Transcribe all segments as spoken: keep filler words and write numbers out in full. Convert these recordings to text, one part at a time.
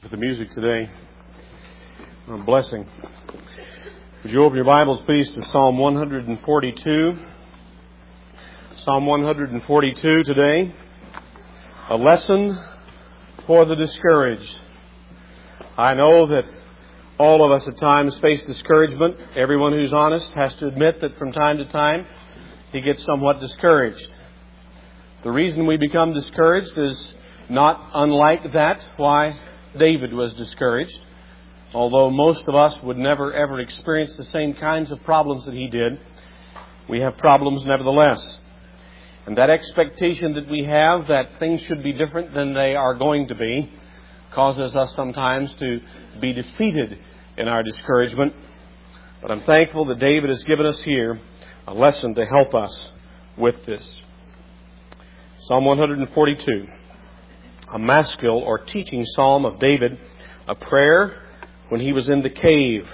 with the music today. A blessing. Would you open your Bibles, please, to Psalm one forty-two? Psalm one forty-two today. A lesson for the discouraged. I know that all of us at times face discouragement. Everyone who's honest has to admit that from time to time he gets somewhat discouraged. The reason we become discouraged is not unlike that why David was discouraged. Although most of us would never ever experience the same kinds of problems that he did, we have problems nevertheless. And that expectation that we have that things should be different than they are going to be causes us sometimes to be defeated in our discouragement. But I'm thankful that David has given us here a lesson to help us with this. Psalm one forty-two, a maskil or teaching psalm of David, a prayer when he was in the cave.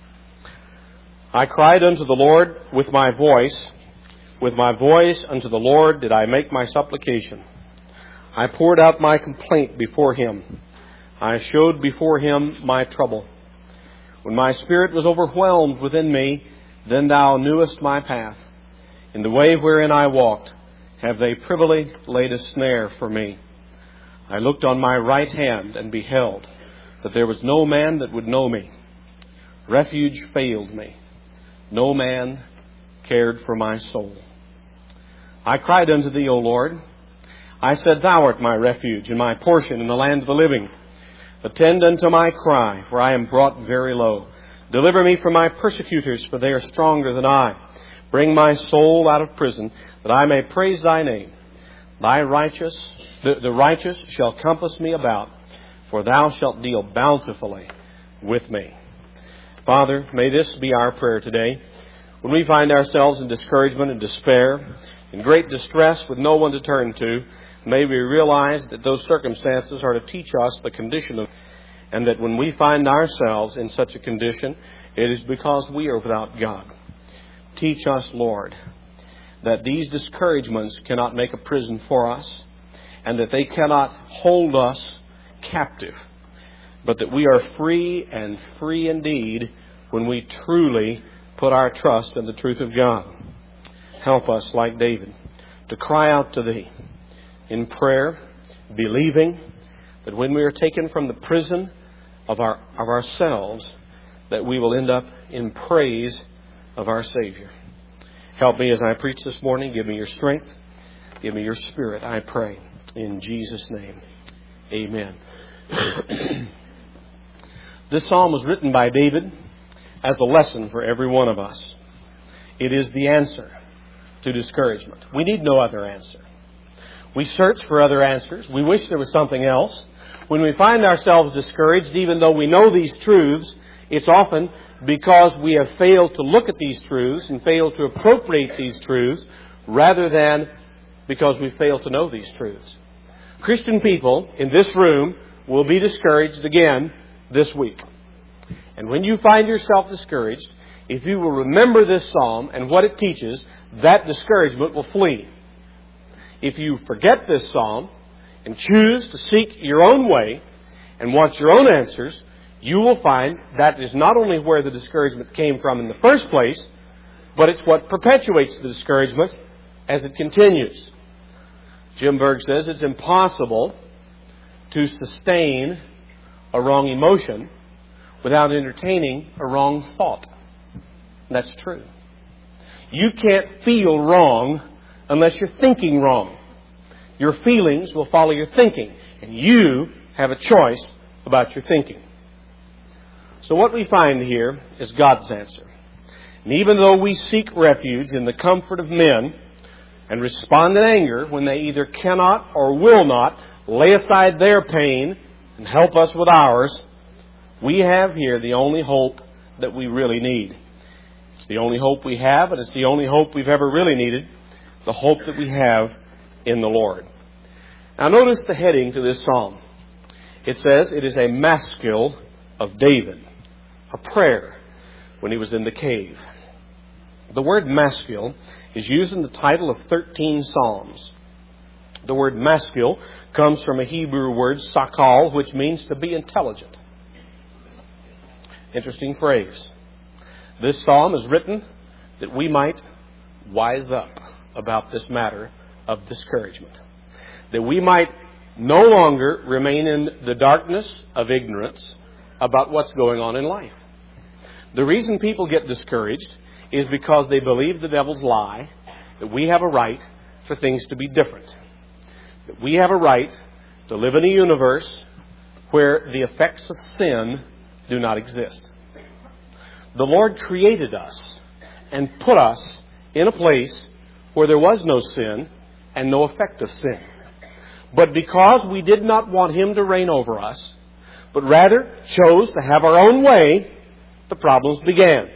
I cried unto the Lord with my voice. With my voice unto the Lord did I make my supplication. I poured out my complaint before him. I showed before him my trouble. When my spirit was overwhelmed within me, then thou knewest my path. In the way wherein I walked, have they privily laid a snare for me. I looked on my right hand and beheld that there was no man that would know me. Refuge failed me. No man cared for my soul. I cried unto thee, O Lord. I said, thou art my refuge and my portion in the land of the living. Attend unto my cry, for I am brought very low. Deliver me from my persecutors, for they are stronger than I. Bring my soul out of prison, that I may praise thy name. Thy righteous, the, the righteous shall compass me about, for thou shalt deal bountifully with me. Father, may this be our prayer today. When we find ourselves in discouragement and despair, in great distress with no one to turn to, may we realize that those circumstances are to teach us the condition of, and that when we find ourselves in such a condition, it is because we are without God. Teach us, Lord, that these discouragements cannot make a prison for us, and that they cannot hold us captive, but that we are free and free indeed when we truly put our trust in the truth of God. Help us, like David, to cry out to thee in prayer, believing that when we are taken from the prison of our of ourselves, that we will end up in praise of our Savior. Help me as I preach this morning. Give me your strength. Give me your spirit, I pray. In Jesus' name, amen. This psalm was written by David as a lesson for every one of us. It is the answer to discouragement. We need no other answer. We search for other answers. We wish there was something else. When we find ourselves discouraged, even though we know these truths, it's often because we have failed to look at these truths and failed to appropriate these truths, rather than because we fail to know these truths. Christian people in this room will be discouraged again this week. And when you find yourself discouraged, if you will remember this psalm and what it teaches, that discouragement will flee. If you forget this psalm and choose to seek your own way and want your own answers, you will find that is not only where the discouragement came from in the first place, but it's what perpetuates the discouragement as it continues. Jim Berg says it's impossible to sustain a wrong emotion without entertaining a wrong thought. That's true. You can't feel wrong unless you're thinking wrong. Your feelings will follow your thinking, and you have a choice about your thinking. So what we find here is God's answer. And even though we seek refuge in the comfort of men and respond in anger when they either cannot or will not lay aside their pain and help us with ours, we have here the only hope that we really need. It's the only hope we have, and it's the only hope we've ever really needed, the hope that we have in the Lord. Now notice the heading to this psalm. It says it is a maskil of David, a prayer when he was in the cave. The word maskil is used in the title of thirteen psalms. The word maskil comes from a Hebrew word, sakal, which means to be intelligent. Interesting phrase. This psalm is written that we might wise up about this matter of discouragement. That we might no longer remain in the darkness of ignorance about what's going on in life. The reason people get discouraged is because they believe the devil's lie that we have a right for things to be different. That we have a right to live in a universe where the effects of sin do not exist. The Lord created us and put us in a place where there was no sin and no effect of sin. But because we did not want Him to reign over us, but rather chose to have our own way, the problems began.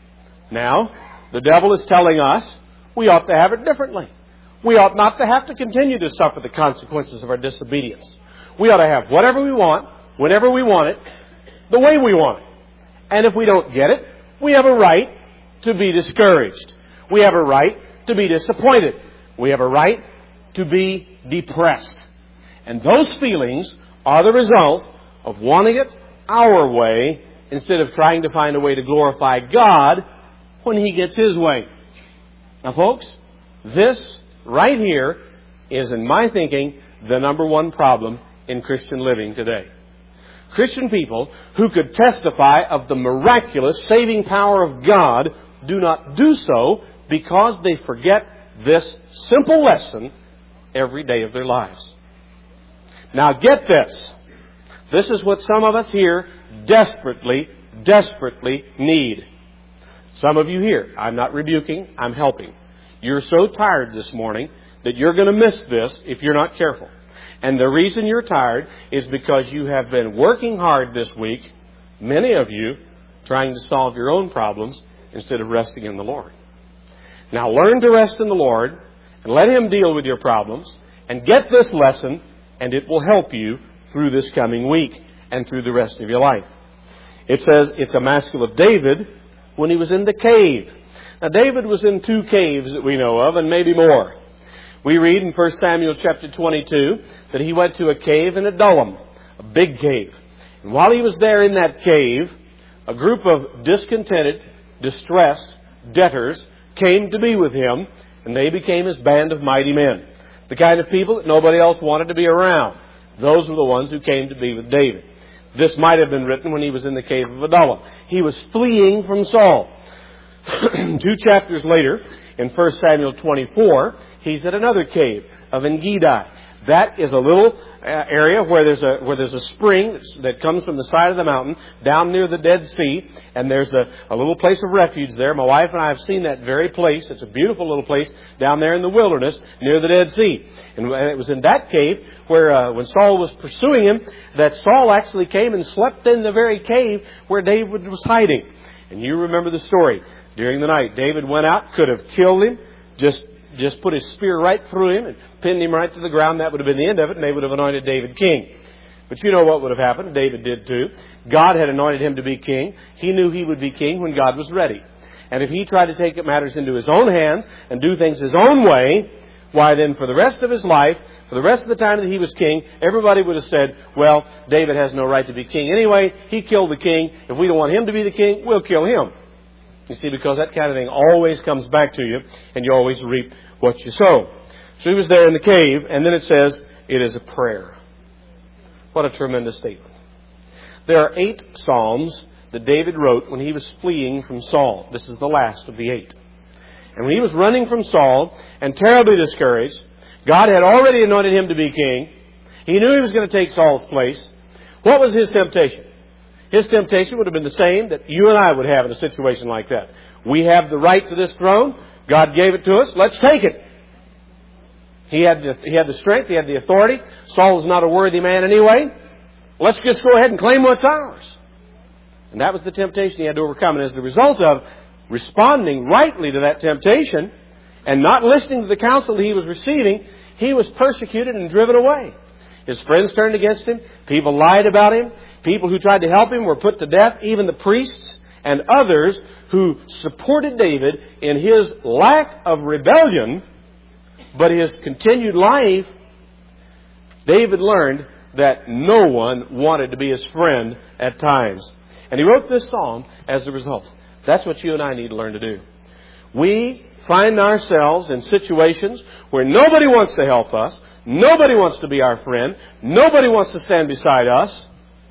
Now, the devil is telling us we ought to have it differently. We ought not to have to continue to suffer the consequences of our disobedience. We ought to have whatever we want, whenever we want it, the way we want it. And if we don't get it, we have a right to be discouraged. We have a right to be disappointed. We have a right to be depressed. And those feelings are the result of wanting it our way instead of trying to find a way to glorify God when He gets His way. Now, folks, this right here is, in my thinking, the number one problem in Christian living today. Christian people who could testify of the miraculous saving power of God do not do so because they forget this simple lesson every day of their lives. Now get this. This is what some of us here desperately, desperately need. Some of you here, I'm not rebuking, I'm helping. You're so tired this morning that you're going to miss this if you're not careful. And the reason you're tired is because you have been working hard this week, many of you, trying to solve your own problems instead of resting in the Lord. Now learn to rest in the Lord and let Him deal with your problems and get this lesson, and it will help you through this coming week and through the rest of your life. It says it's a maskil of David when he was in the cave. Now David was in two caves that we know of, and maybe more. We read in First Samuel chapter twenty-two that he went to a cave in Adullam, a big cave. And while he was there in that cave, a group of discontented, distressed debtors came to be with him, and they became his band of mighty men. The kind of people that nobody else wanted to be around. Those were the ones who came to be with David. This might have been written when he was in the cave of Adullam. He was fleeing from Saul. Two chapters later, in First Samuel twenty-four, he's at another cave of En-gedi. That is a little uh, area where there's a where there's a spring that comes from the side of the mountain down near the Dead Sea, and there's a, a little place of refuge there. My wife and I have seen that very place. It's a beautiful little place down there in the wilderness near the Dead Sea. And it was in that cave where uh, when Saul was pursuing him, that Saul actually came and slept in the very cave where David was hiding. And you remember the story. During the night, David went out, could have killed him, just just put his spear right through him and pinned him right to the ground. That would have been the end of it, and they would have anointed David king. But you know what would have happened. David did too. God had anointed him to be king. He knew he would be king when God was ready. And if he tried to take matters into his own hands and do things his own way, why then for the rest of his life, for the rest of the time that he was king, everybody would have said, well, David has no right to be king anyway. He killed the king. If we don't want him to be the king, we'll kill him. You see, because that kind of thing always comes back to you, and you always reap what you sow. So he was there in the cave, and then it says, it is a prayer. What a tremendous statement. There are eight psalms that David wrote when he was fleeing from Saul. This is the last of the eight. And when he was running from Saul and terribly discouraged, God had already anointed him to be king. He knew he was going to take Saul's place. What was his temptation? His temptation would have been the same that you and I would have in a situation like that. We have the right to this throne. God gave it to us. Let's take it. He had the, he had the strength. He had the authority. Saul was not a worthy man anyway. Let's just go ahead and claim what's ours. And that was the temptation he had to overcome. And as a result of responding rightly to that temptation and not listening to the counsel that he was receiving, he was persecuted and driven away. His friends turned against him. People lied about him. People who tried to help him were put to death. Even the priests and others who supported David in his lack of rebellion, but his continued life David learned that no one wanted to be his friend at times. And he wrote this psalm as a result. That's what you and I need to learn to do. We find ourselves in situations where nobody wants to help us, nobody wants to be our friend, nobody wants to stand beside us.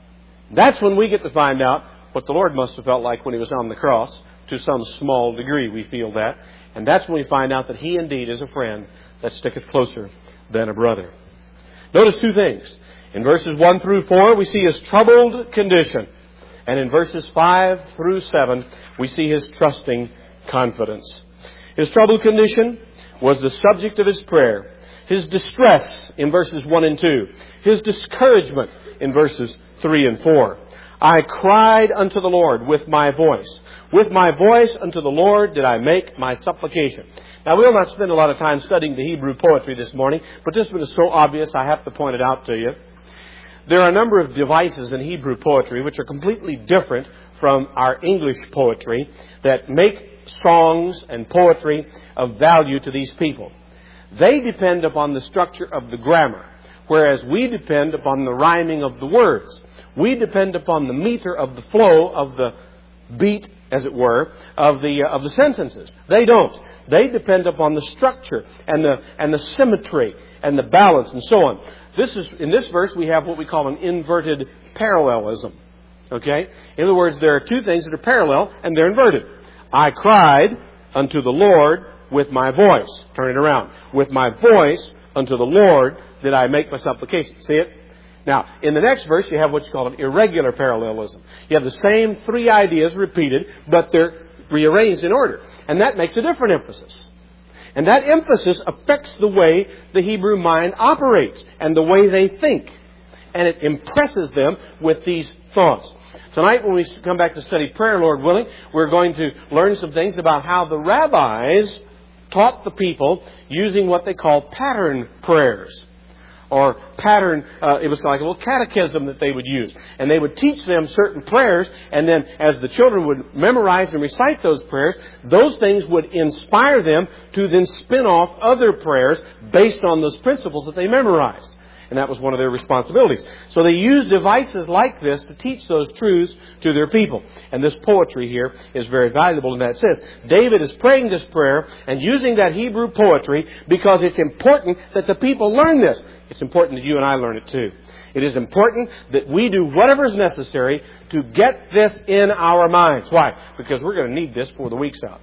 That's when we get to find out what the Lord must have felt like when He was on the cross. To some small degree we feel that. And that's when we find out that He indeed is a friend that sticketh closer than a brother. Notice two things. In verses one through four we see His troubled condition. And in verses five through seven we see His trusting confidence. His troubled condition was the subject of His prayer. His distress in verses one and two. His discouragement in verses three and four. I cried unto the Lord with my voice. With my voice unto the Lord did I make my supplication. Now, we'll not spend a lot of time studying the Hebrew poetry this morning, but this one is so obvious I have to point it out to you. There are a number of devices in Hebrew poetry which are completely different from our English poetry that make songs and poetry of value to these people. They depend upon the structure of the grammar, whereas we depend upon the rhyming of the words. We depend upon the meter of the flow of the beat, as it were, of the uh, of the sentences. They don't. They depend upon the structure and the and the symmetry and the balance and so on. This is in this verse we have what we call an inverted parallelism. Okay? In other words, there are two things that are parallel and they're inverted. I cried unto the Lord with my voice. Turn it around. With my voice unto the Lord did I make my supplication. See it? Now, in the next verse, you have what's called an irregular parallelism. You have the same three ideas repeated, but they're rearranged in order. And that makes a different emphasis. And that emphasis affects the way the Hebrew mind operates and the way they think. And it impresses them with these thoughts. Tonight, when we come back to study prayer, Lord willing, we're going to learn some things about how the rabbis taught the people using what they call pattern prayers. Or pattern, uh, it was like a little catechism that they would use. And they would teach them certain prayers, and then as the children would memorize and recite those prayers, those things would inspire them to then spin off other prayers based on those principles that they memorized. And that was one of their responsibilities. So they used devices like this to teach those truths to their people. And this poetry here is very valuable in that sense. David is praying this prayer and using that Hebrew poetry because it's important that the people learn this. It's important that you and I learn it too. It is important that we do whatever is necessary to get this in our minds. Why? Because we're going to need this before the week's out.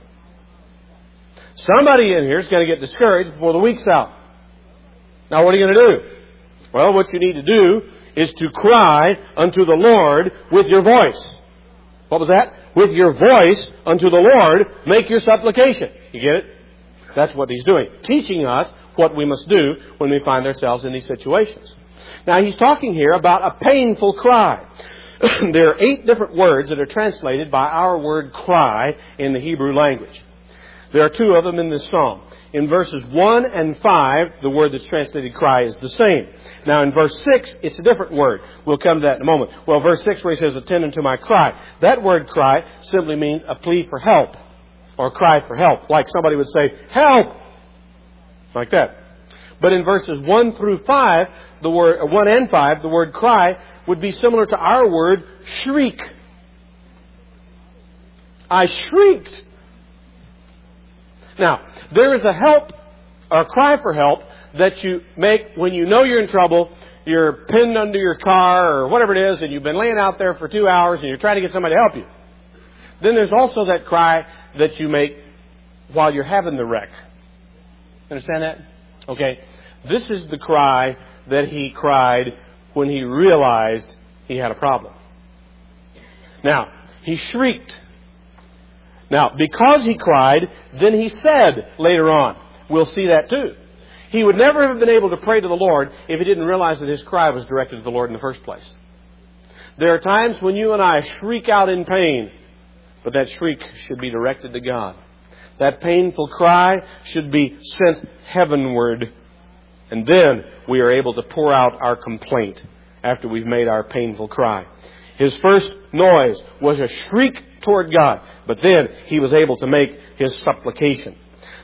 Somebody in here is going to get discouraged before the week's out. Now what are you going to do? Well, what you need to do is to cry unto the Lord with your voice. What was that? With your voice unto the Lord, make your supplication. You get it? That's what he's doing. Teaching us what we must do when we find ourselves in these situations. Now, he's talking here about a painful cry. There are eight different words that are translated by our word cry in the Hebrew language. There are two of them in this psalm. In verses one and five, the word that's translated cry is the same. Now in verse six, it's a different word. We'll come to that in a moment. Well, verse six where he says, attend unto my cry. That word cry simply means a plea for help. Or cry for help. Like somebody would say, help! Like that. But in verses one through five, the word, one and five, the word cry would be similar to our word shriek. I shrieked. Now, there is a help, or a cry for help, that you make when you know you're in trouble, you're pinned under your car or whatever it is, and you've been laying out there for two hours and you're trying to get somebody to help you. Then there's also that cry that you make while you're having the wreck. Understand that? Okay. This is the cry that he cried when he realized he had a problem. Now, he shrieked. Now, because he cried, then he said later on. We'll see that too. He would never have been able to pray to the Lord if he didn't realize that his cry was directed to the Lord in the first place. There are times when you and I shriek out in pain, but that shriek should be directed to God. That painful cry should be sent heavenward. And then we are able to pour out our complaint after we've made our painful cry. His first noise was a shriek toward God, but then he was able to make his supplication.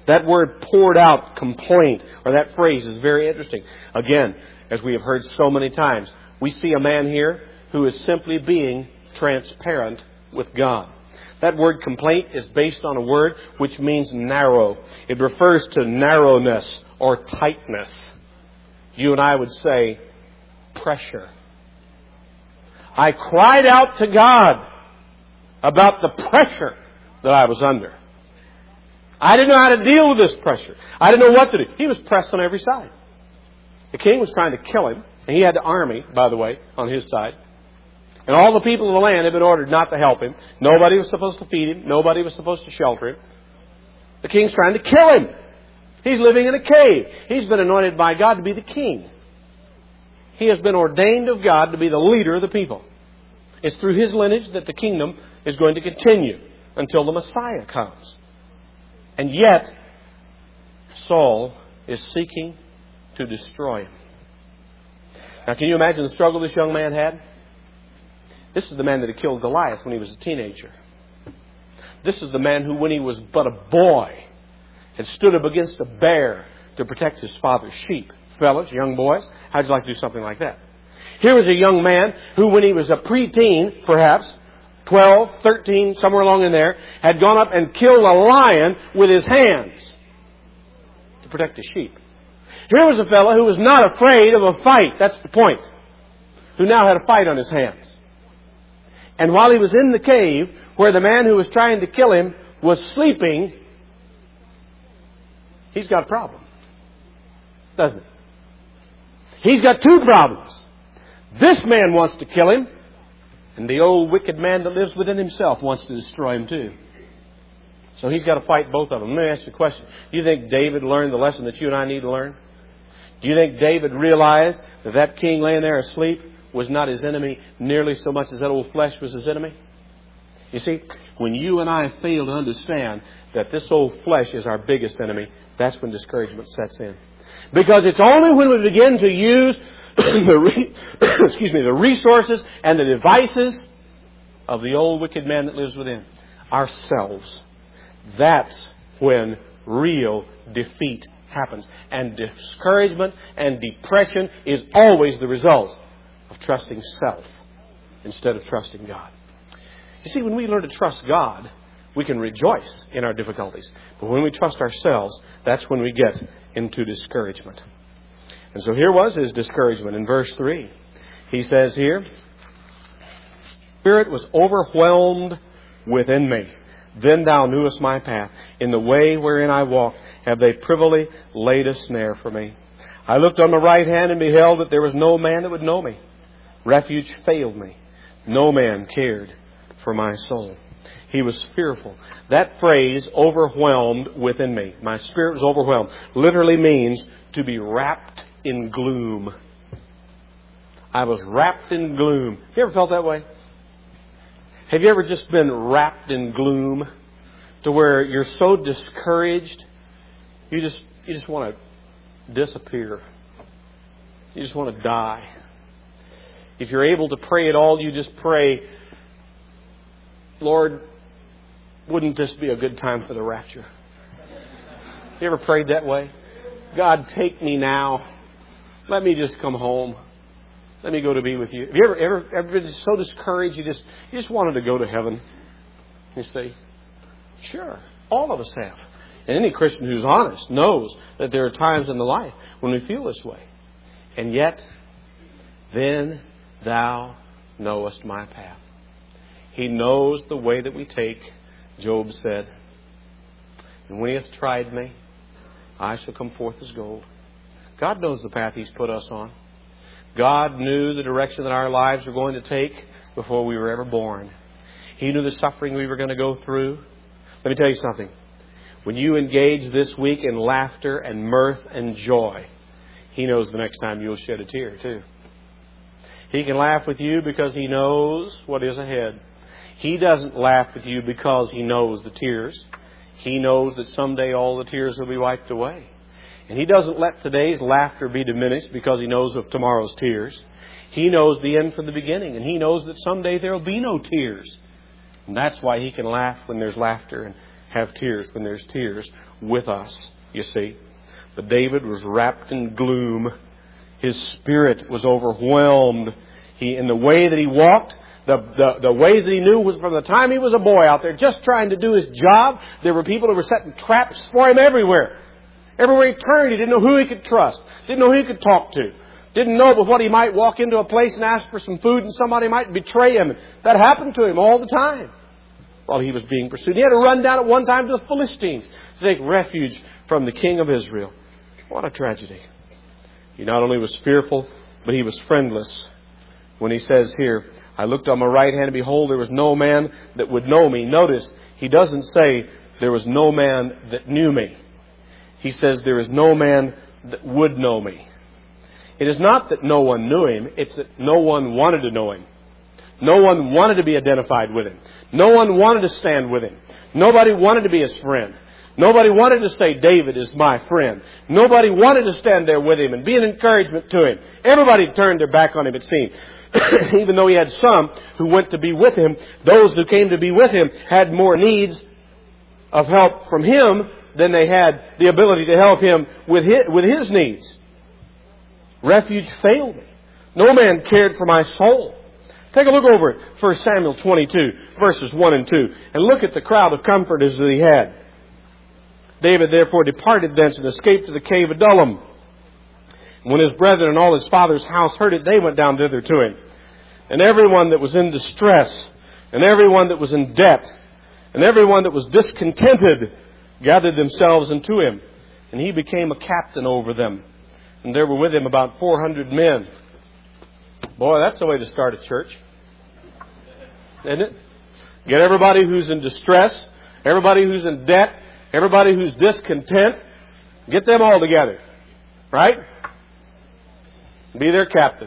That word poured out complaint, or that phrase, is very interesting. Again, as we have heard so many times, we see a man here who is simply being transparent with God. That word complaint is based on a word which means narrow. It refers to narrowness or tightness. You and I would say pressure. I cried out to God about the pressure that I was under. I didn't know how to deal with this pressure. I didn't know what to do. He was pressed on every side. The king was trying to kill him, and he had the army, by the way, on his side. And all the people of the land had been ordered not to help him. Nobody was supposed to feed him. Nobody was supposed to shelter him. The king's trying to kill him. He's living in a cave. He's been anointed by God to be the king. He has been ordained of God to be the leader of the people. It's through his lineage that the kingdom is going to continue until the Messiah comes. And yet, Saul is seeking to destroy him. Now, can you imagine the struggle this young man had? This is the man that had killed Goliath when he was a teenager. This is the man who, when he was but a boy, had stood up against a bear to protect his father's sheep. Fellas, young boys, how'd you like to do something like that? Here was a young man who, when he was a preteen, perhaps, twelve, thirteen, somewhere along in there, had gone up and killed a lion with his hands to protect his sheep. Here was a fellow who was not afraid of a fight. That's the point. Who now had a fight on his hands. And while he was in the cave, where the man who was trying to kill him was sleeping, he's got a problem. Doesn't he? He's got two problems. This man wants to kill him, and the old wicked man that lives within himself wants to destroy him too. So he's got to fight both of them. Let me ask you a question. Do you think David learned the lesson that you and I need to learn? Do you think David realized that that king laying there asleep was not his enemy nearly so much as that old flesh was his enemy? You see, when you and I fail to understand that this old flesh is our biggest enemy, that's when discouragement sets in. Because it's only when we begin to use the re- excuse me, the resources and the devices of the old wicked man that lives within ourselves, that's when real defeat happens. And discouragement and depression is always the result of trusting self instead of trusting God. You see, when we learn to trust God, we can rejoice in our difficulties. But when we trust ourselves, that's when we get into discouragement. And so here was his discouragement in verse three. He says here, Spirit was overwhelmed within me. Then thou knewest my path. In the way wherein I walked, have they privily laid a snare for me. I looked on my right hand and beheld that there was no man that would know me. Refuge failed me. No man cared for my soul. He was fearful. That phrase, overwhelmed within me. My spirit was overwhelmed. Literally means to be wrapped in gloom. I was wrapped in gloom. Have you ever felt that way? Have you ever just been wrapped in gloom to where you're so discouraged, you just you just want to disappear. You just want to die. If you're able to pray at all, you just pray, Lord, wouldn't this be a good time for the rapture? You ever prayed that way? God, take me now. Let me just come home. Let me go to be with you. Have you ever, ever, ever been so discouraged you just you just wanted to go to heaven? You say, sure. All of us have. And any Christian who's honest knows that there are times in the life when we feel this way. And yet, then thou knowest my path. He knows the way that we take, Job said. And when he hath tried me, I shall come forth as gold. God knows the path He's put us on. God knew the direction that our lives were going to take before we were ever born. He knew the suffering we were going to go through. Let me tell you something. When you engage this week in laughter and mirth and joy, He knows the next time you'll shed a tear too. He can laugh with you because He knows what is ahead. He doesn't laugh with you because He knows the tears. He knows that someday all the tears will be wiped away. And He doesn't let today's laughter be diminished because He knows of tomorrow's tears. He knows the end from the beginning. And He knows that someday there will be no tears. And that's why He can laugh when there's laughter and, have tears when there's tears with us, you see. But David was wrapped in gloom. His spirit was overwhelmed. He, in the way that he walked, the, the, the ways that he knew was from the time he was a boy out there just trying to do his job. There were people who were setting traps for him everywhere. Everywhere he turned, he didn't know who he could trust. Didn't know who he could talk to. Didn't know but what he might walk into a place and ask for some food and somebody might betray him. That happened to him all the time while he was being pursued. He had to run down at one time to the Philistines to take refuge from the king of Israel. What a tragedy. He not only was fearful, but he was friendless. When he says here, I looked on my right hand and behold, there was no man that would know me. Notice, he doesn't say there was no man that knew me. He says there is no man that would know me. It is not that no one knew him. It's that no one wanted to know him. No one wanted to be identified with him. No one wanted to stand with him. Nobody wanted to be his friend. Nobody wanted to say, David is my friend. Nobody wanted to stand there with him and be an encouragement to him. Everybody turned their back on him, it seemed. Even though he had some who went to be with him, those who came to be with him had more needs of help from him than they had the ability to help him with his, with his needs. Refuge failed me. No man cared for my soul. Take a look over at First Samuel twenty-two, verses one and two, and look at the crowd of comforters that he had. David therefore departed thence and escaped to the cave of Adullam. When his brethren and all his father's house heard it, they went down thither to him. And everyone that was in distress, and everyone that was in debt, and everyone that was discontented, gathered themselves unto him. And he became a captain over them. And there were with him about four hundred men. Boy, that's the way to start a church. Isn't it? Get everybody who's in distress, everybody who's in debt, everybody who's discontent, get them all together. Right? Be their captain.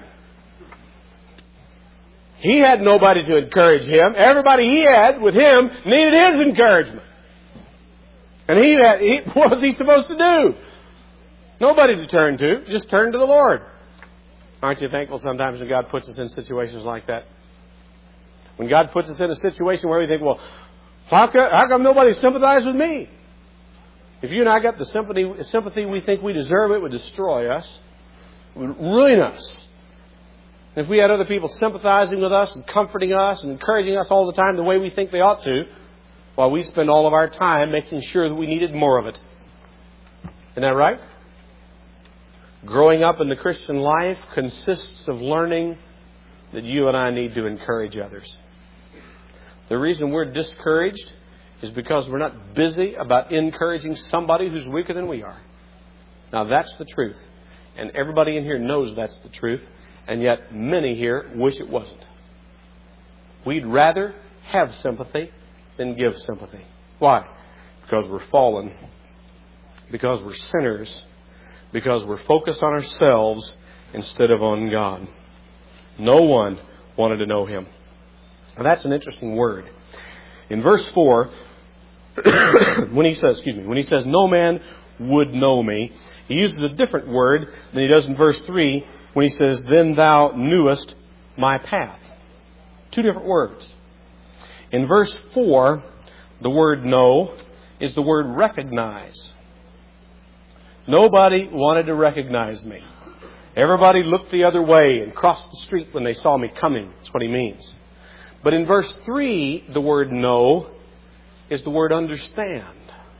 He had nobody to encourage him. Everybody he had with him needed his encouragement. And he had, he, what was he supposed to do? Nobody to turn to. Just turn to the Lord. Aren't you thankful sometimes when God puts us in situations like that? When God puts us in a situation where we think, well, how come, how come nobody sympathizes with me? If you and I got the sympathy, sympathy we think we deserve, it would destroy us. It would ruin us. If we had other people sympathizing with us and comforting us and encouraging us all the time the way we think they ought to, while we spend all of our time making sure that we needed more of it. Isn't that right? Growing up in the Christian life consists of learning that you and I need to encourage others. The reason we're discouraged is because we're not busy about encouraging somebody who's weaker than we are. Now that's the truth. And everybody in here knows that's the truth. And yet many here wish it wasn't. We'd rather have sympathy than give sympathy. Why? Because we're fallen. Because we're sinners. Because we're focused on ourselves instead of on God. No one wanted to know him. Now that's an interesting word. In verse four, when he says, excuse me, when he says, no man would know me, he uses a different word than he does in verse three when he says, then thou knewest my path. Two different words. In verse four, the word know is the word recognize. Nobody wanted to recognize me. Everybody looked the other way and crossed the street when they saw me coming. That's what he means. But in verse three, the word know is the word understand.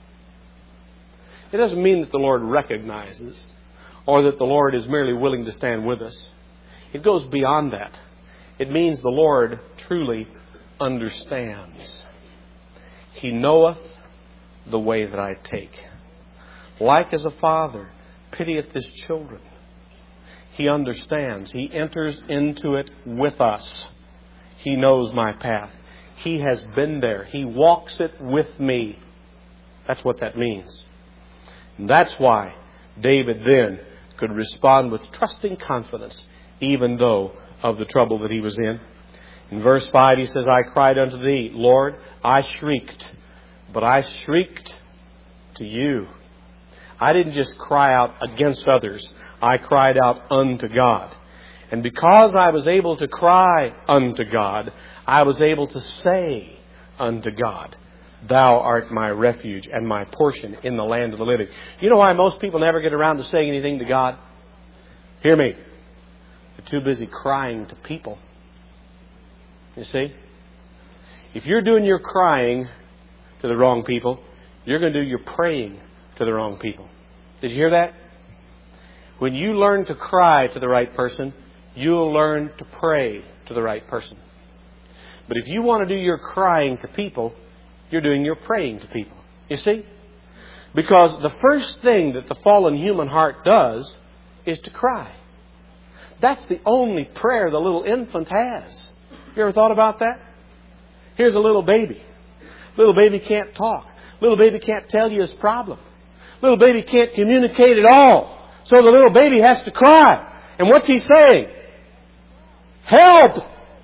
It doesn't mean that the Lord recognizes or that the Lord is merely willing to stand with us. It goes beyond that. It means the Lord truly understands. He knoweth the way that I take. Like as a father pitieth his children. He understands. He enters into it with us. He knows my path. He has been there. He walks it with me. That's what that means. And that's why David then could respond with trusting confidence, even though of the trouble that he was in. In verse five, he says, I cried unto thee, Lord, I shrieked, but I shrieked to you. I didn't just cry out against others. I cried out unto God. And because I was able to cry unto God, I was able to say unto God. Thou art my refuge and my portion in the land of the living. You know why most people never get around to saying anything to God? Hear me. They're too busy crying to people. You see? If you're doing your crying to the wrong people, you're going to do your praying to the wrong people. Did you hear that? When you learn to cry to the right person, you'll learn to pray to the right person. But if you want to do your crying to people, you're doing your praying to people. You see? Because the first thing that the fallen human heart does is to cry. That's the only prayer the little infant has. You ever thought about that? Here's a little baby. Little baby can't talk. Little baby can't tell you his problem. Little baby can't communicate at all. So the little baby has to cry. And what's he saying? Help!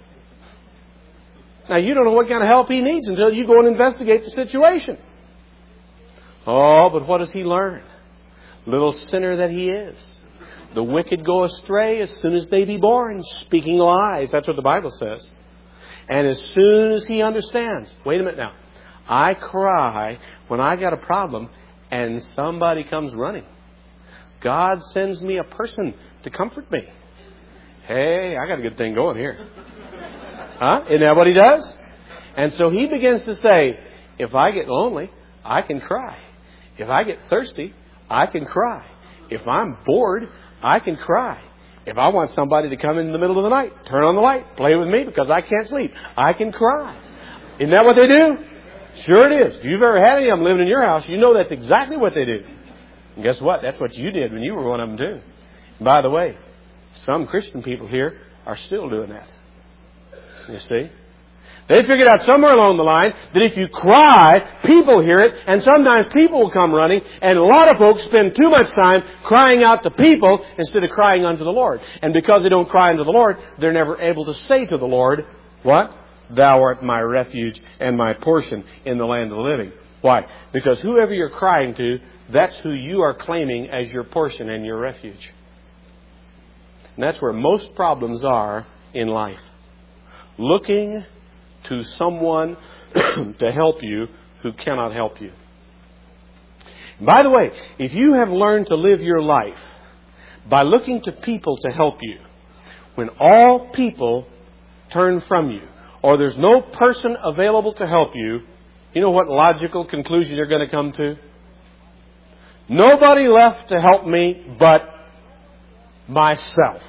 Now, you don't know what kind of help he needs until you go and investigate the situation. Oh, but what does he learn? Little sinner that he is. The wicked go astray as soon as they be born, speaking lies. That's what the Bible says. And as soon as he understands, wait a minute now, I cry when I got a problem and somebody comes running. God sends me a person to comfort me. Hey, I got a good thing going here. Huh? Isn't that what he does? And so he begins to say, if I get lonely, I can cry. If I get thirsty, I can cry. If I'm bored, I can cry. If I want somebody to come in the middle of the night, turn on the light, play with me because I can't sleep, I can cry. Isn't that what they do? Sure it is. If you've ever had any of them living in your house, you know that's exactly what they do. And guess what? That's what you did when you were one of them too. And by the way, some Christian people here are still doing that. You see? They figured out somewhere along the line that if you cry, people hear it, and sometimes people will come running, and a lot of folks spend too much time crying out to people instead of crying unto the Lord. And because they don't cry unto the Lord, they're never able to say to the Lord, what? Thou art my refuge and my portion in the land of the living. Why? Because whoever you're crying to, that's who you are claiming as your portion and your refuge. And that's where most problems are in life. Looking to someone to help you who cannot help you. By the way, if you have learned to live your life by looking to people to help you, when all people turn from you, or there's no person available to help you, you know what logical conclusion you're going to come to? Nobody left to help me but myself.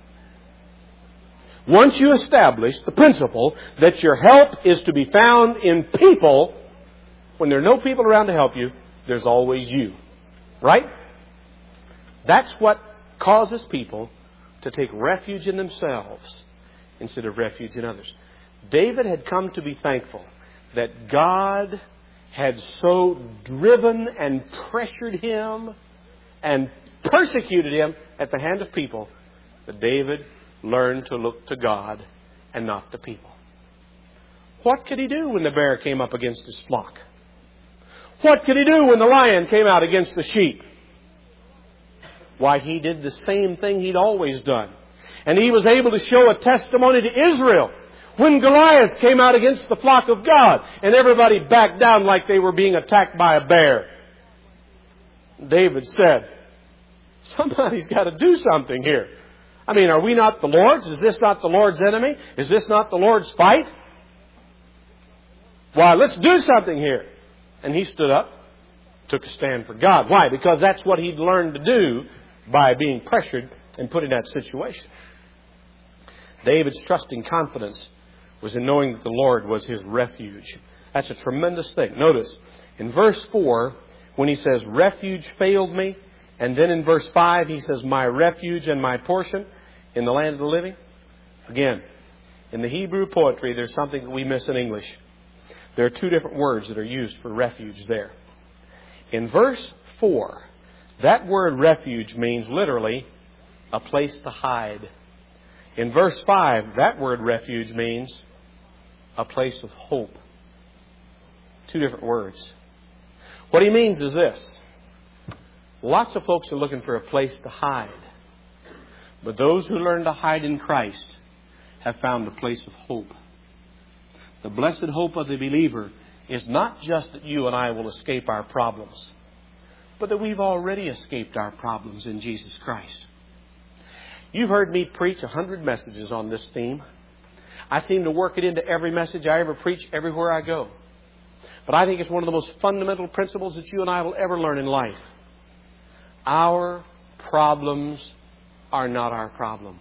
Once you establish the principle that your help is to be found in people, when there are no people around to help you, there's always you. Right? That's what causes people to take refuge in themselves instead of refuge in others. David had come to be thankful that God had so driven and pressured him and persecuted him at the hand of people that David learn to look to God and not to people. What could he do when the bear came up against his flock? What could he do when the lion came out against the sheep? Why, he did the same thing he'd always done. And he was able to show a testimony to Israel when Goliath came out against the flock of God and everybody backed down like they were being attacked by a bear. David said, somebody's got to do something here. I mean, are we not the Lord's? Is this not the Lord's enemy? Is this not the Lord's fight? Why, let's do something here. And he stood up, took a stand for God. Why? Because that's what he'd learned to do by being pressured and put in that situation. David's trusting confidence was in knowing that the Lord was his refuge. That's a tremendous thing. Notice, in verse four, when he says, refuge failed me, and then in verse five, he says, my refuge and my portion in the land of the living. Again, in the Hebrew poetry, there's something that we miss in English. There are two different words that are used for refuge there. In verse four, that word refuge means literally a place to hide. In verse five, that word refuge means a place of hope. Two different words. What he means is this. Lots of folks are looking for a place to hide. But those who learn to hide in Christ have found a place of hope. The blessed hope of the believer is not just that you and I will escape our problems, but that we've already escaped our problems in Jesus Christ. You've heard me preach a hundred messages on this theme. I seem to work it into every message I ever preach everywhere I go. But I think it's one of the most fundamental principles that you and I will ever learn in life. Our problems are not our problem.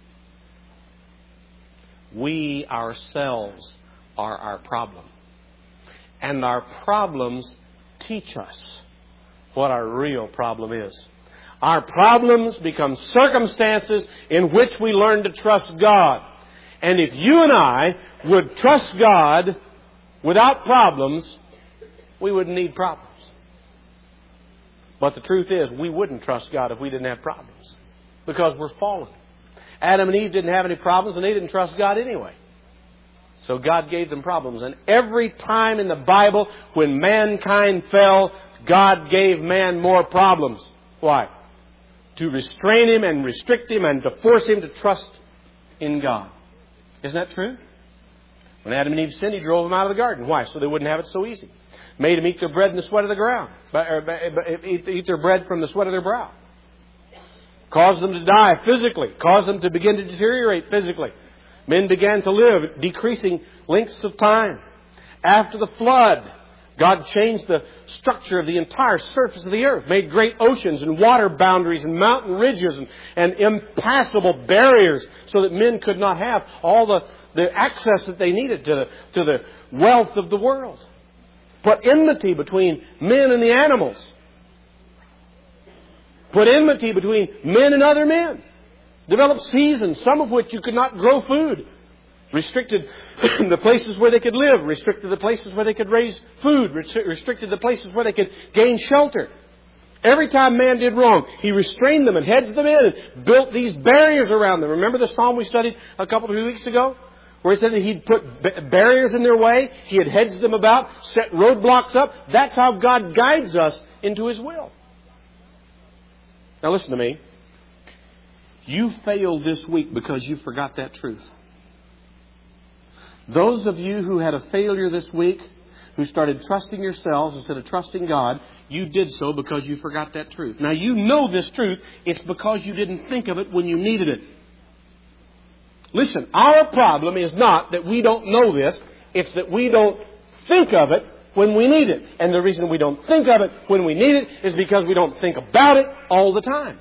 We ourselves are our problem. And our problems teach us what our real problem is. Our problems become circumstances in which we learn to trust God. And if you and I would trust God without problems, we wouldn't need problems. But the truth is, we wouldn't trust God if we didn't have problems. Because we're fallen. Adam and Eve didn't have any problems, and they didn't trust God anyway. So God gave them problems. And every time in the Bible when mankind fell, God gave man more problems. Why? To restrain him and restrict him and to force him to trust in God. Isn't that true? When Adam and Eve sinned, He drove them out of the garden. Why? So they wouldn't have it so easy. Made them eat their bread in the sweat of the ground. Eat their bread from the sweat of their brow. Caused them to die physically. Caused them to begin to deteriorate physically. Men began to live decreasing lengths of time. After the flood, God changed the structure of the entire surface of the earth, made great oceans and water boundaries and mountain ridges and, and impassable barriers so that men could not have all the, the access that they needed to the, to the wealth of the world. Put enmity between men and the animals. Put enmity between men and other men. Developed seasons, some of which you could not grow food. Restricted the places where they could live. Restricted the places where they could raise food. Restricted the places where they could gain shelter. Every time man did wrong, He restrained them and hedged them in and built these barriers around them. Remember the psalm we studied a couple of weeks ago? Where He said that He'd put barriers in their way. He had hedged them about, set roadblocks up. That's how God guides us into His will. Now listen to me. You failed this week because you forgot that truth. Those of you who had a failure this week, who started trusting yourselves instead of trusting God, you did so because you forgot that truth. Now you know this truth. It's because you didn't think of it when you needed it. Listen, our problem is not that we don't know this. It's that we don't think of it when we need it. And the reason we don't think of it when we need it is because we don't think about it all the time.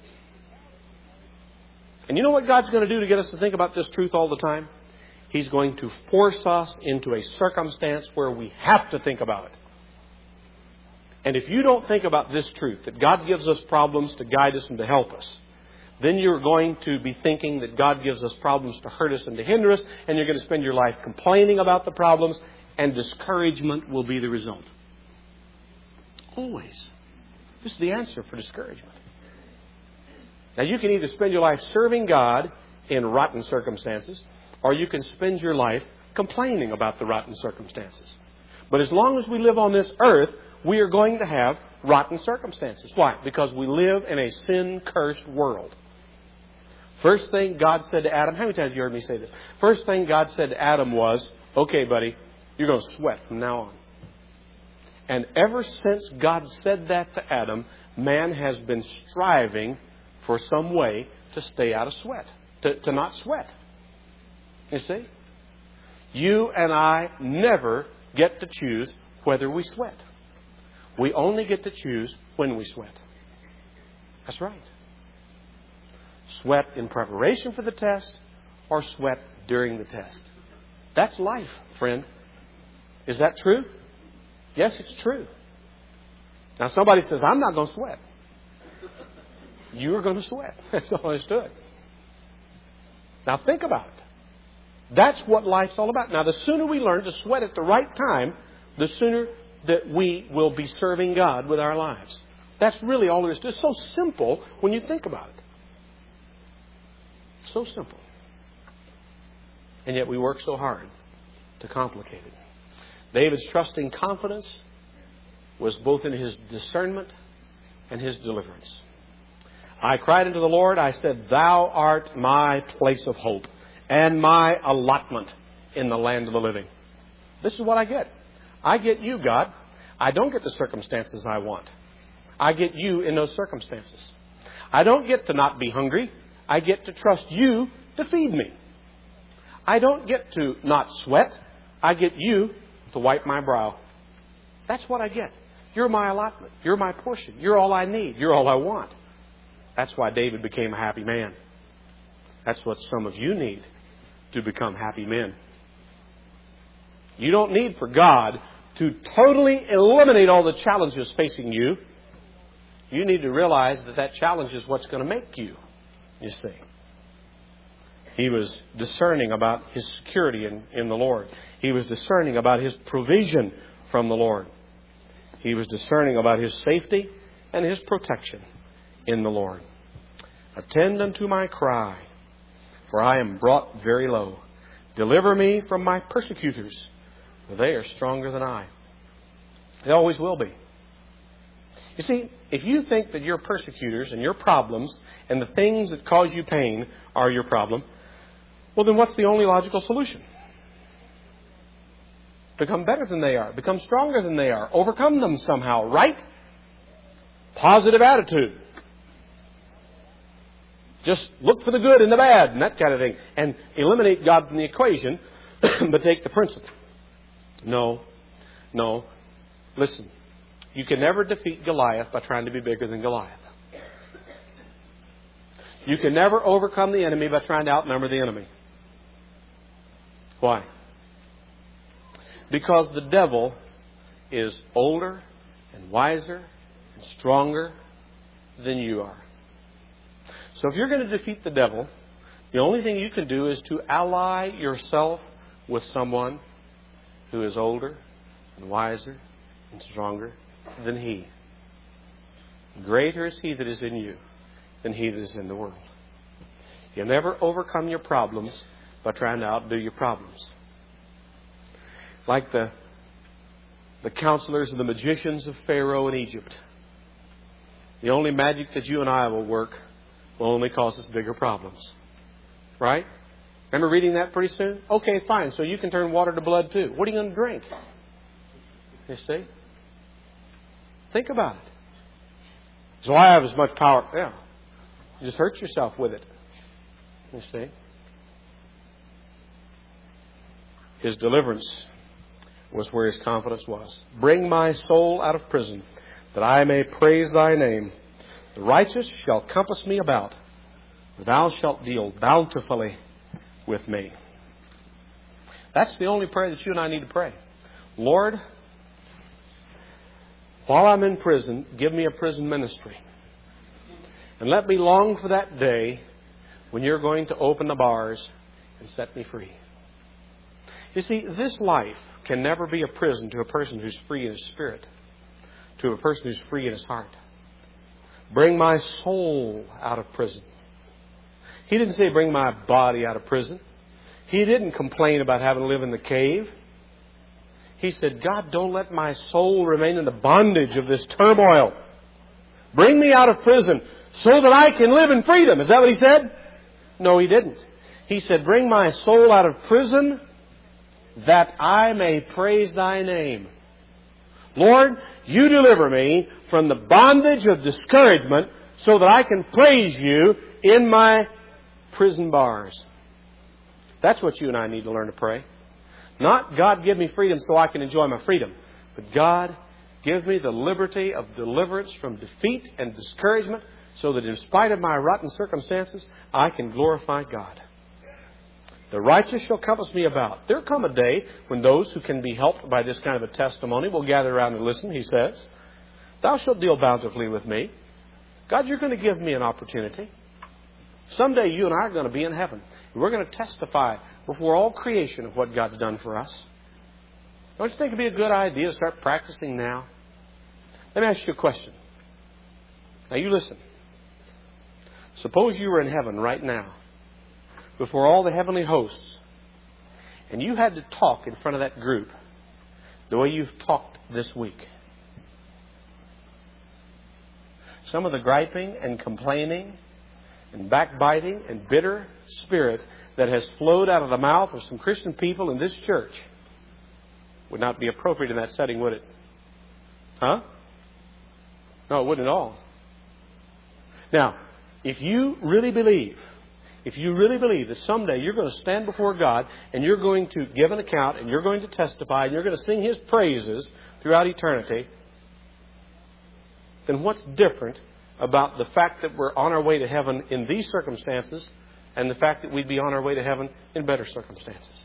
And you know what God's going to do to get us to think about this truth all the time? He's going to force us into a circumstance where we have to think about it. And if you don't think about this truth, that God gives us problems to guide us and to help us, then you're going to be thinking that God gives us problems to hurt us and to hinder us, and you're going to spend your life complaining about the problems, and discouragement will be the result. Always. This is the answer for discouragement. Now, you can either spend your life serving God in rotten circumstances, or you can spend your life complaining about the rotten circumstances. But as long as we live on this earth, we are going to have rotten circumstances. Why? Because we live in a sin-cursed world. First thing God said to Adam, how many times have you heard me say this? First thing God said to Adam was, okay, buddy, you're going to sweat from now on. And ever since God said that to Adam, man has been striving for some way to stay out of sweat, to, to not sweat. You see? You and I never get to choose whether we sweat. We only get to choose when we sweat. That's right. Sweat in preparation for the test or sweat during the test. That's life, friend. Is that true? Yes, it's true. Now somebody says, I'm not going to sweat. You're going to sweat. That's all there is to it. Now think about it. That's what life's all about. Now the sooner we learn to sweat at the right time, the sooner that we will be serving God with our lives. That's really all there is to it. It's so simple when you think about it. So simple. And yet we work so hard to complicate it. David's trusting confidence was both in his discernment and his deliverance. I cried unto the Lord, I said, Thou art my place of hope and my allotment in the land of the living. This is what I get. I get you, God. I don't get the circumstances I want. I get you in those circumstances. I don't get to not be hungry. I get to trust you to feed me. I don't get to not sweat. I get you to wipe my brow. That's what I get. You're my allotment. You're my portion. You're all I need. You're all I want. That's why David became a happy man. That's what some of you need to become happy men. You don't need for God to totally eliminate all the challenges facing you. You need to realize that that challenge is what's going to make you, you see. He was discerning about his security in, in the Lord. He was discerning about his provision from the Lord. He was discerning about his safety and his protection in the Lord. Attend unto my cry, for I am brought very low. Deliver me from my persecutors, for they are stronger than I. They always will be. You see, if you think that your persecutors and your problems and the things that cause you pain are your problem, well, then what's the only logical solution? Become better than they are. Become stronger than they are. Overcome them somehow, right? Positive attitude. Just look for the good and the bad and that kind of thing. And eliminate God from the equation, but take the principle. No. No. Listen. You can never defeat Goliath by trying to be bigger than Goliath. You can never overcome the enemy by trying to outnumber the enemy. Why? Because the devil is older and wiser and stronger than you are. So if you're going to defeat the devil, the only thing you can do is to ally yourself with someone who is older and wiser and stronger than he. Greater is he that is in you than he that is in the world. You'll never overcome your problems by trying to outdo your problems. Like the, the counselors and the magicians of Pharaoh in Egypt. The only magic that you and I will work will only cause us bigger problems. Right? Remember reading that pretty soon? Okay, fine. So you can turn water to blood too. What are you going to drink? You see? Think about it. So I have as much power. Yeah. You just hurt yourself with it. You see? His deliverance was where his confidence was. Bring my soul out of prison, that I may praise thy name. The righteous shall compass me about. Thou shalt deal bountifully with me. That's the only prayer that you and I need to pray. Lord, while I'm in prison, give me a prison ministry. And let me long for that day when you're going to open the bars and set me free. You see, this life can never be a prison to a person who's free in his spirit, to a person who's free in his heart. Bring my soul out of prison. He didn't say bring my body out of prison. He didn't complain about having to live in the cave. He said, God, don't let my soul remain in the bondage of this turmoil. Bring me out of prison so that I can live in freedom. Is that what he said? No, he didn't. He said, bring my soul out of prison that I may praise thy name. Lord, you deliver me from the bondage of discouragement so that I can praise you in my prison bars. That's what you and I need to learn to pray. Not, God, give me freedom so I can enjoy my freedom. But God, give me the liberty of deliverance from defeat and discouragement so that in spite of my rotten circumstances, I can glorify God. The righteous shall compass me about. There'll come a day when those who can be helped by this kind of a testimony will gather around and listen, he says. Thou shalt deal bountifully with me. God, you're going to give me an opportunity. Someday you and I are going to be in heaven. And we're going to testify before all creation of what God's done for us. Don't you think it'd be a good idea to start practicing now? Let me ask you a question. Now you listen. Suppose you were in heaven right now before all the heavenly hosts and you had to talk in front of that group the way you've talked this week. Some of the griping and complaining and backbiting and bitter spirit that has flowed out of the mouth of some Christian people in this church Would not be appropriate in that setting, would it? Huh? No, it wouldn't at all. Now, if you really believe, if you really believe that someday you're going to stand before God and you're going to give an account and you're going to testify and you're going to sing His praises throughout eternity, then what's different about the fact that we're on our way to heaven in these circumstances and the fact that we'd be on our way to heaven in better circumstances?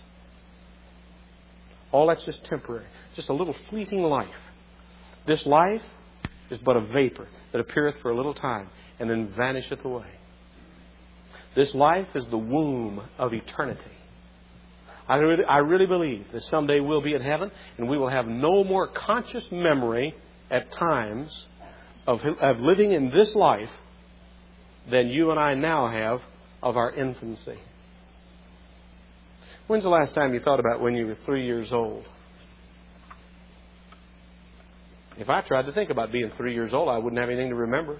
All that's just temporary. Just a little fleeting life. This life is but a vapor that appeareth for a little time and then vanisheth away. This life is the womb of eternity. I really, I really believe that someday we'll be in heaven and we will have no more conscious memory at times of, of living in this life than you and I now have of our infancy. When's the last time you thought about when you were three years old? If I tried to think about being three years old, I wouldn't have anything to remember.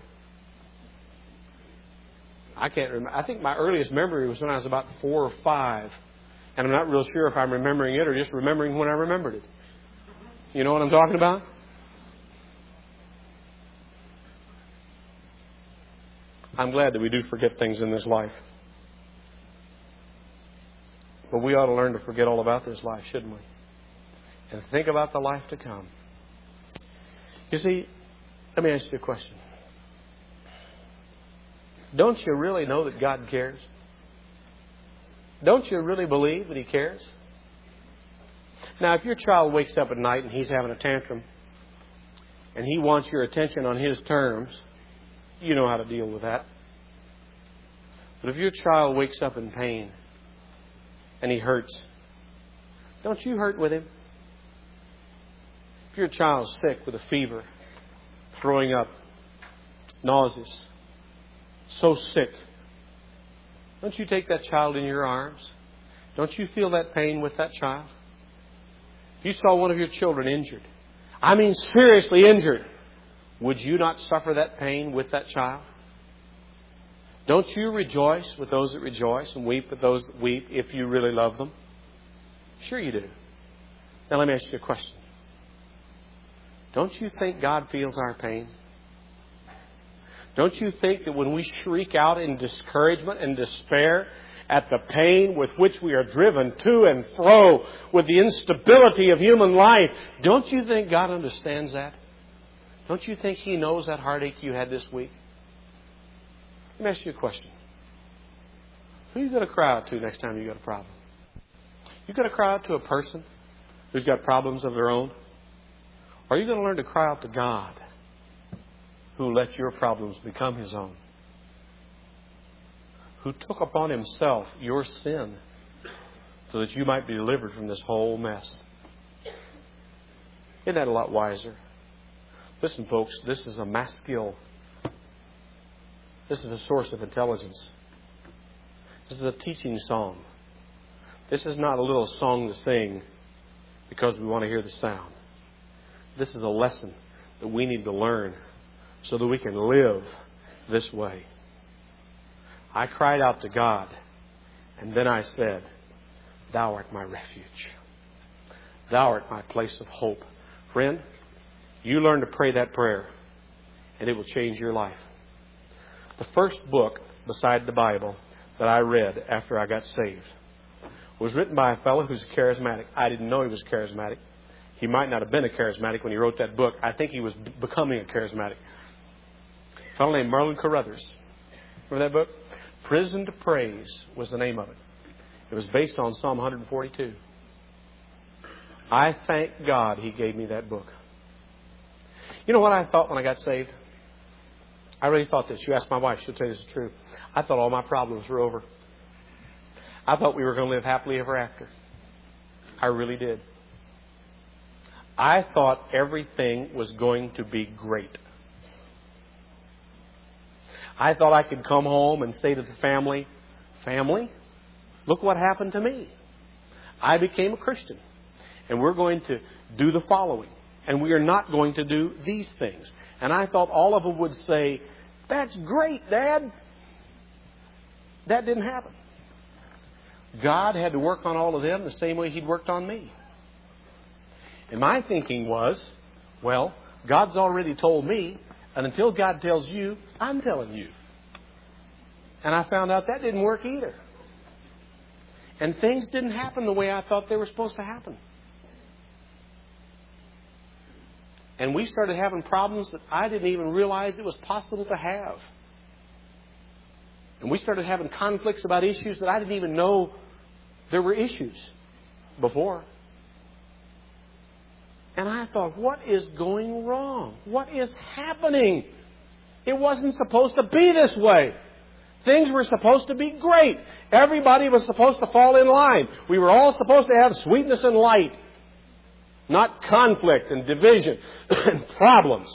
I can't remember. I think my earliest memory was when I was about four or five. And I'm not real sure if I'm remembering it or just remembering when I remembered it. You know what I'm talking about? I'm glad that we do forget things in this life. But we ought to learn to forget all about this life, shouldn't we? And think about the life to come. You see, let me ask you a question. Don't you really know that God cares? Don't you really believe that He cares? Now, if your child wakes up at night and he's having a tantrum and he wants your attention on his terms, you know how to deal with that. But if your child wakes up in pain and he hurts, don't you hurt with him? If your child's sick with a fever, throwing up, nauseous, so sick, don't you take that child in your arms? Don't you feel that pain with that child? If you saw one of your children injured, I mean seriously injured, would you not suffer that pain with that child? Don't you rejoice with those that rejoice and weep with those that weep if you really love them? Sure you do. Now let me ask you a question. Don't you think God feels our pain? Don't you think that when we shriek out in discouragement and despair at the pain with which we are driven to and fro with the instability of human life, don't you think God understands that? Don't you think He knows that heartache you had this week? Let me ask you a question. Who are you going to cry out to next time you got a problem? You going to cry out to a person who's got problems of their own? Or are you going to learn to cry out to God, who let your problems become His own? Who took upon Himself your sin so that you might be delivered from this whole mess? Isn't that a lot wiser? Listen, folks, this is a maskil. This is a source of intelligence. This is a teaching song. This is not a little song to sing because we want to hear the sound. This is a lesson that we need to learn so that we can live this way. I cried out to God, and then I said, Thou art my refuge. Thou art my place of hope. Friend, you learn to pray that prayer, and it will change your life. The first book beside the Bible that I read after I got saved was written by a fellow who's charismatic. I didn't know he was charismatic. He might not have been a charismatic when he wrote that book. I think he was becoming a charismatic. A fellow named Merlin Carothers. Remember that book? Prison to Praise was the name of it. It was based on Psalm one forty-two. I thank God He gave me that book. You know what I thought when I got saved? I really thought this. You ask my wife, she'll tell you this is true. I thought all my problems were over. I thought we were going to live happily ever after. I really did. I thought everything was going to be great. I thought I could come home and say to the family, Family, look what happened to me. I became a Christian. And we're going to do the following. And we are not going to do these things. And I thought all of them would say, That's great, Dad. That didn't happen. God had to work on all of them the same way He'd worked on me. And my thinking was, well, God's already told me, and until God tells you, I'm telling you. And I found out that didn't work either. And things didn't happen the way I thought they were supposed to happen. And we started having problems that I didn't even realize it was possible to have. And we started having conflicts about issues that I didn't even know there were issues before. And I thought, what is going wrong? What is happening? It wasn't supposed to be this way. Things were supposed to be great. Everybody was supposed to fall in line. We were all supposed to have sweetness and light. Not conflict and division and problems.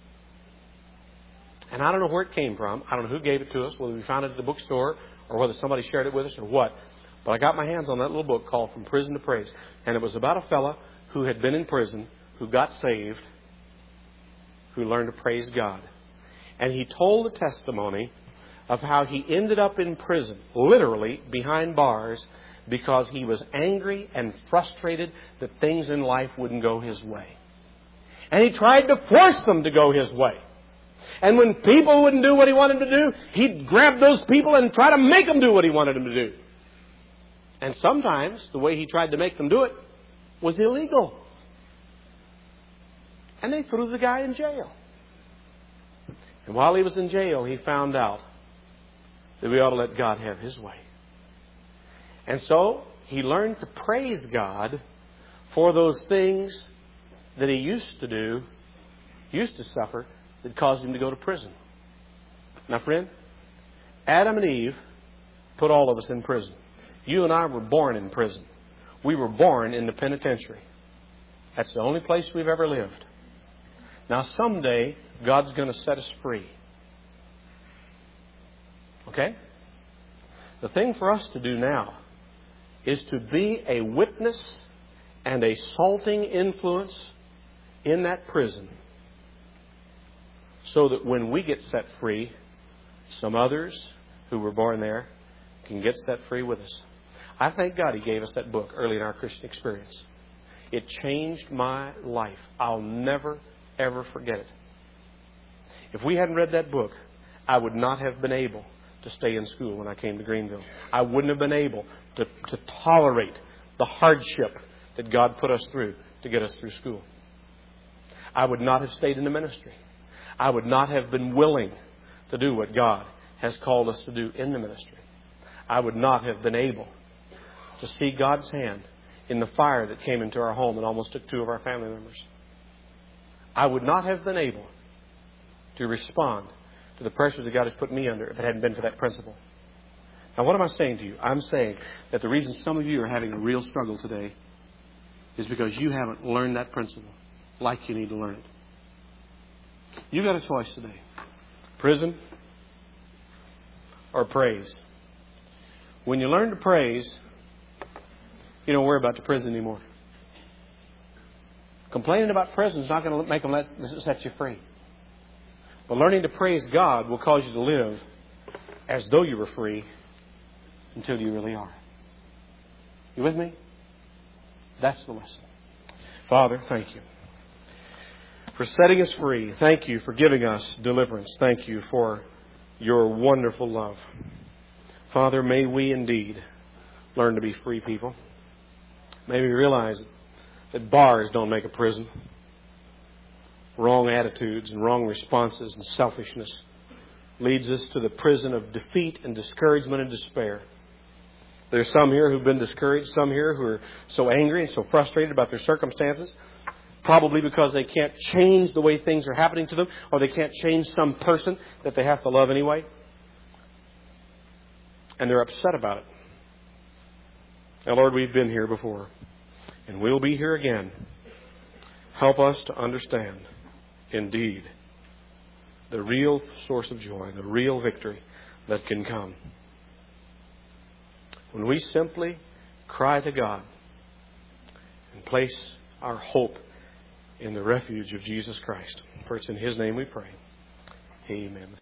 And I don't know where it came from. I don't know who gave it to us, whether we found it at the bookstore or whether somebody shared it with us or what. But I got my hands on that little book called From Prison to Praise. And it was about a fella who had been in prison, who got saved, who learned to praise God. And he told the testimony of how he ended up in prison, literally behind bars, because he was angry and frustrated that things in life wouldn't go his way. And he tried to force them to go his way. And when people wouldn't do what he wanted to do, he'd grab those people and try to make them do what he wanted them to do. And sometimes the way he tried to make them do it was illegal. And they threw the guy in jail. And while he was in jail, he found out that we ought to let God have His way. And so he learned to praise God for those things that he used to do, used to suffer, that caused him to go to prison. Now, friend, Adam and Eve put all of us in prison. You and I were born in prison. We were born in the penitentiary. That's the only place we've ever lived. Now, someday, God's going to set us free. Okay? The thing for us to do now is to be a witness and a salting influence in that prison, so that when we get set free, some others who were born there can get set free with us. I thank God He gave us that book early in our Christian experience. It changed my life. I'll never, ever forget it. If we hadn't read that book, I would not have been able to stay in school when I came to Greenville. I wouldn't have been able to, to tolerate the hardship that God put us through to get us through school. I would not have stayed in the ministry. I would not have been willing to do what God has called us to do in the ministry. I would not have been able to see God's hand in the fire that came into our home and almost took two of our family members. I would not have been able to respond to the pressure that God has put me under if it hadn't been for that principle. Now, what am I saying to you? I'm saying that the reason some of you are having a real struggle today is because you haven't learned that principle like you need to learn it. You've got a choice today. Prison or praise. When you learn to praise, you don't worry about the prison anymore. Complaining about prison is not going to make them let, set you free. But learning to praise God will cause you to live as though you were free until you really are. You with me? That's the lesson. Father, thank you for setting us free. Thank you for giving us deliverance. Thank you for your wonderful love. Father, may we indeed learn to be free people. May we realize that bars don't make a prison. Wrong attitudes and wrong responses and selfishness leads us to the prison of defeat and discouragement and despair. There's some here who've been discouraged, some here who are so angry and so frustrated about their circumstances, probably because they can't change the way things are happening to them, or they can't change some person that they have to love anyway. And they're upset about it. Now, Lord, we've been here before, and we'll be here again. Help us to understand, indeed, the real source of joy, the real victory that can come when we simply cry to God and place our hope in the refuge of Jesus Christ. For it's in His name we pray. Amen.